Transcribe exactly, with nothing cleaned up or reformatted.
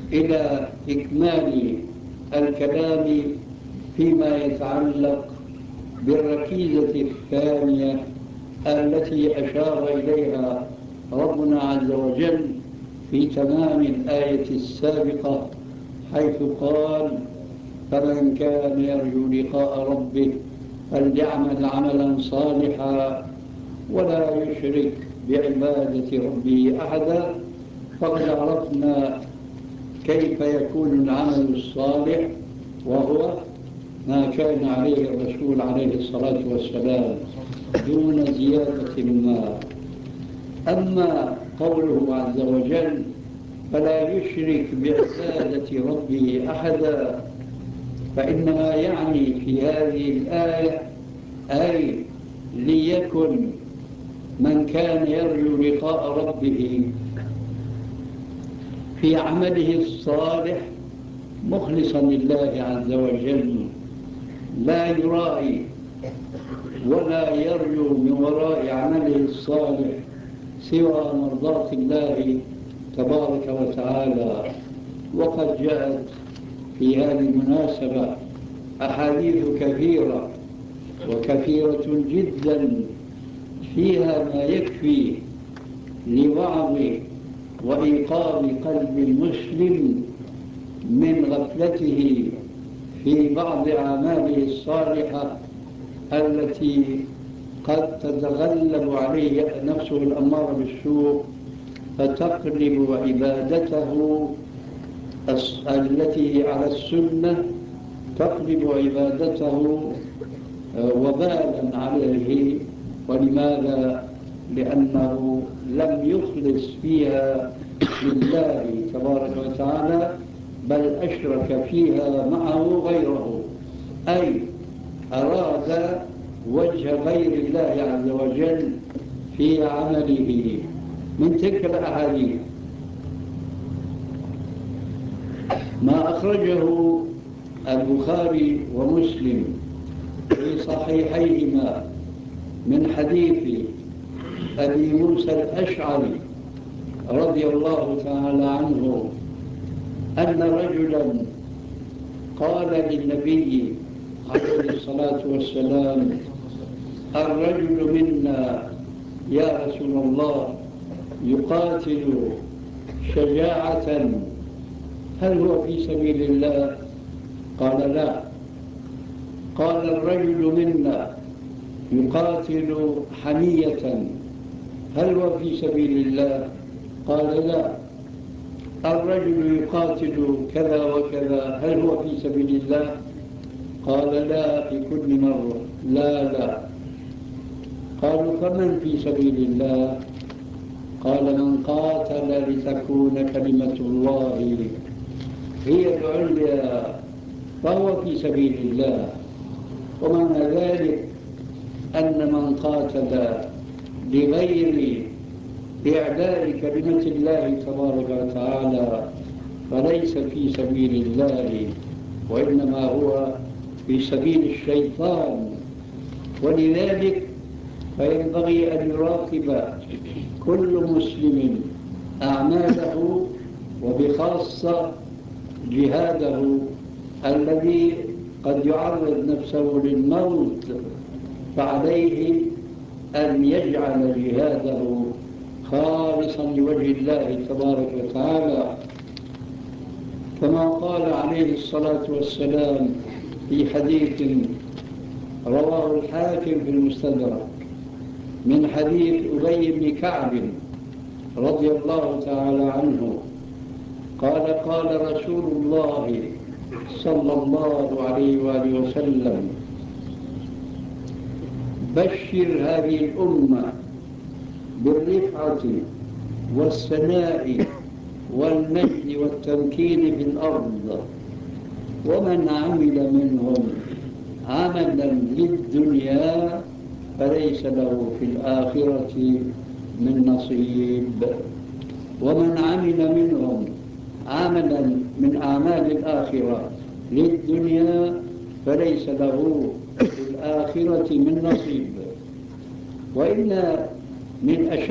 إلى إكمال الكلام فيما يتعلق بالركيزة الثانية التي أشار إليها ربنا عز وجل في تمام الآية السابقة، حيث قال: فمن كان يرجو لقاء ربه فليعمل عملا صالحا ولا يشرك بعبادة ربه أحدا. فقد عرفنا كيف يكون العمل الصالح، وهو ما كان عليه الرسول عليه الصلاة والسلام دون زيادة ما. أما قوله عز وجل: فلا يشرك بعبادة ربه أحدا، فإنما يعني في هذه الآية أي ليكن من كان يرجو لقاء ربه في عمله الصالح مخلصا لله عز وجل، لا يرائي ولا يرجو من وراء عمله الصالح سوى مرضاة الله تبارك وتعالى. وقد جاءت في هذه المناسبة أحاديث كثيرة وكثيرة جدا فيها ما يكفي لوعظ وإيقاظ قلب المسلم من غفلته في بعض أعماله الصالحة التي قد تتغلب عليه نفسه الأمارة بالسوء، فتقلب عبادته التي على السنة تقلب عبادته وبالا عليه. ولماذا؟ لأنه لم يخلص فيها لله تبارك وتعالى، بل أشرك فيها معه غيره، أي أراد وجه غير الله عز وجل في عمله. من تلك الأحاديث ما أخرجه البخاري ومسلم في صحيحيهما من حديث أبي موسى الأشعري رضي الله تعالى عنه أن رجلا قال للنبي عليه الصلاة والسلام: الرجل منا يا رسول الله يقاتل شجاعة، هل هو في سبيل الله؟ قال: لا. قال: الرجل منا يقاتل حمية، هل هو في سبيل الله؟ قال: لا. الرجل يقاتل كذا وكذا، هل هو في سبيل الله؟ قال: لا، في كل مرة لا لا. قالوا: فمن في سبيل الله؟ قال: من قاتل لتكون كلمة الله هي العليا فهو في سبيل الله. ومعنى ذلك أن من قاتل لغير إعلاء كلمة الله تبارك وتعالى فليس في سبيل الله، وإنما هو في سبيل الشيطان. ولذلك فينبغي أن يراقب كل مسلم أعماله، وبخاصة جهاده الذي قد يعرض نفسه للموت، فعليه أن يجعل جهاده خالصا لوجه الله تبارك وتعالى، كما قال عليه الصلاة والسلام في حديث رواه الحاكم في المستدرك من حديث أبي بن كعب رضي الله تعالى عنه قال: قال رسول الله صلى الله عليه وآله وسلم: بشر هذه الأمة بالرفعة والثناء والمجد والتمكين في الأرض، ومن عمل منهم عملا للدنيا فليس له في الآخرة من نصيب، ومن عمل منهم عملا من أعمال الآخرة للدنيا فليس له في الآخرة من نصيب. وإن من أشد